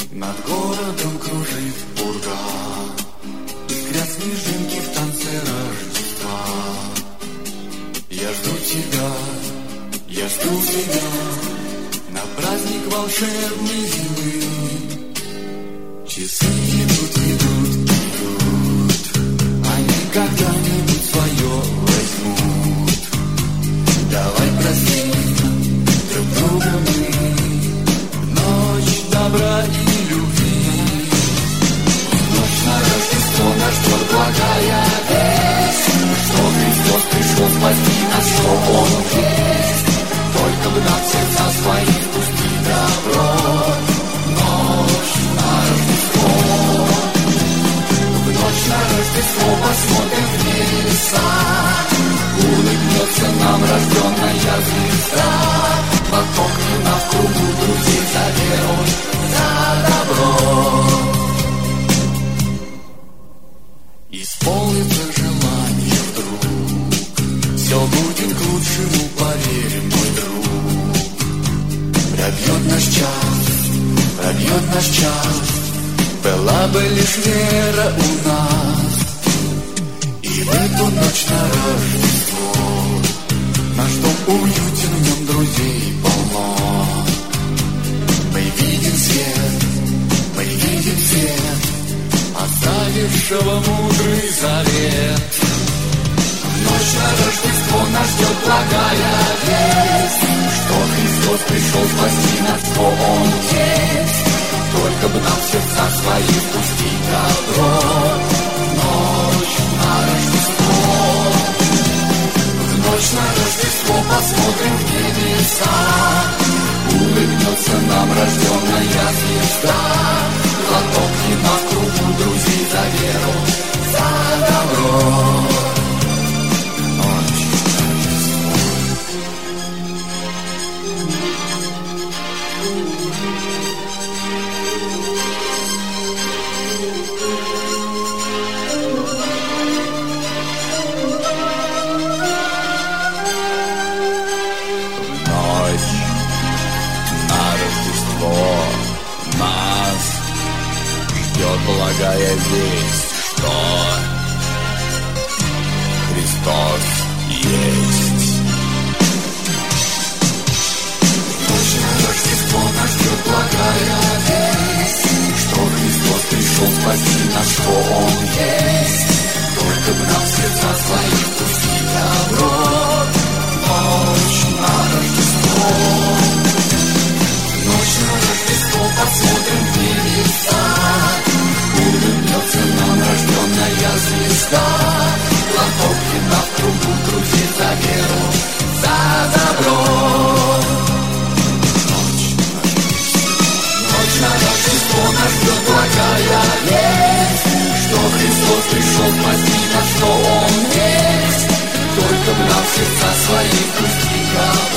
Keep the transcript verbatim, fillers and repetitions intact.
Над городом кружит пурга, искрят снежинки в танце Рождества. Я жду тебя, я жду тебя на праздник волшебной зимы. Часы идут, идут, идут, они когда-нибудь свое возьмут. Давай простим друг друга мы в ночь добра и любви. В ночь на Рождество нас ждет благая весть, что Христос пришел спасти нас, что Он есть. Только бы нам сердца свои впустить добро. Ночь на Рождество, в ночь на Рождество посмотрим в небеса. Улыбнется нам рожденная звезда. Поток вина в кругу друзей за веру, за добро. Исполнится желание вдруг, все будет к лучшему, поверь, мой друг. Пробьет наш час, пробьет наш час, была бы лишь вера у нас. И в эту ночь на Рождество наш дом уютен, в нем друзей полно. Мы видим свет, мы видим свет, оставившего мудрый завет. В ночь на Рождество нас ждет благая весть, что Христос пришел спасти нас, что Он есть. Только бы нам в сердца свои впустить добро. Ночь на Рождество, в ночь на Рождество посмотрим в небеса. Улыбнется нам рожденная звезда. Глоток вина в кругу друзей за веру, за добро. Ночь на Рождество. Нас ждет благая весть, что Христос есть. Ночь на Рождество нас ждет благая весть, что Христос пришел спасти нас, что Он есть. Только бы нам в сердца свои впустить добро. Ночь на Рождество, ночь на Рождество посмотрим в небеса. Улыбнется нам рожденная звезда. Глоток вина в кругу друзей за веру, за добро. Ночь на Рождество, ночь на Рождество нас ждет благая весть, что Христос пришел спасти нас, что Он есть. Только бы нам в сердца свои впустить добро.